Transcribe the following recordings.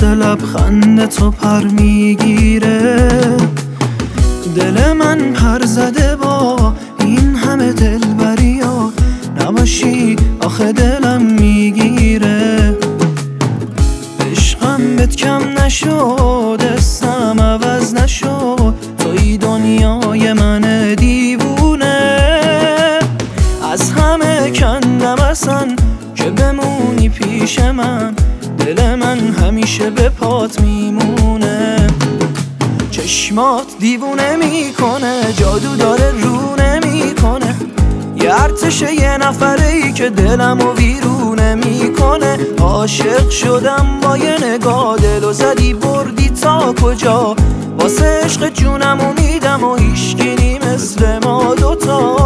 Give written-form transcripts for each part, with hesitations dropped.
واسه لبخند تو پر میگیره. دل من پر زده با این همه دلبریا، نباشی آخه دلم میگیره. عشقم بهت کم نشد، اسم عوض نشد، توی دنیای من دیوونه. از همه کندم اصلا که بمونی پیش من، دل من همیشه به پات میمونه. چشمات دیوونه میکنه، جادو داره رو نمیکنه، یه ارتش یه نفره ای که دلمو ویرونه میکنه. عاشق شدم با یه نگاه، دلو زدی بردی تا کجا، واسه عشق جونمو میدم و هیچکی نی مثل ما دوتا.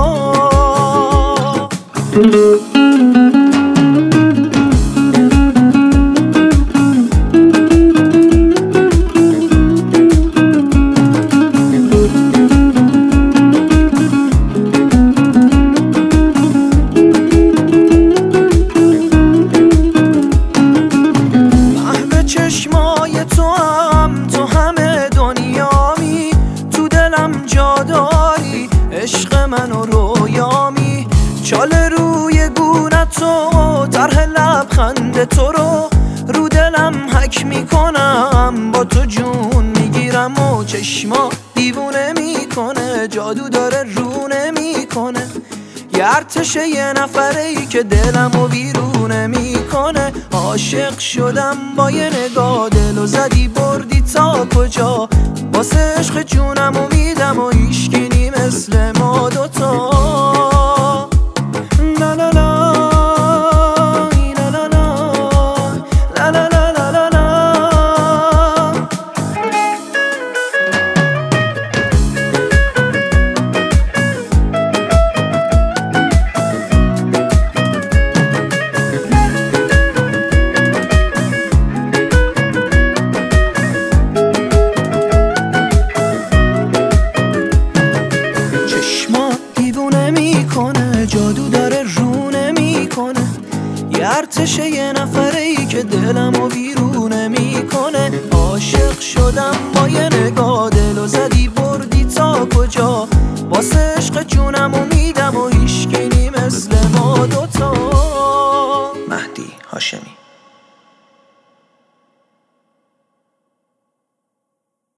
چشمای تو هم تو همه دنیامی، تو دلم جا داری، عشق منو رویامی. چاله روی گونه تو، طرح لبخند تو رو دلم حک میکنم، با تو جون میگیرم و چشما دیوونه میکنه، جادو داره رو نمیکنه، یه ارتش یه نفره ای که دلمو ویرونه میکنه. عاشق شدم با یه نگاه، دلو زدی بردی تا کجا، واسه عشق جونمو میدم و هیچکی نی مثل ما دوتا.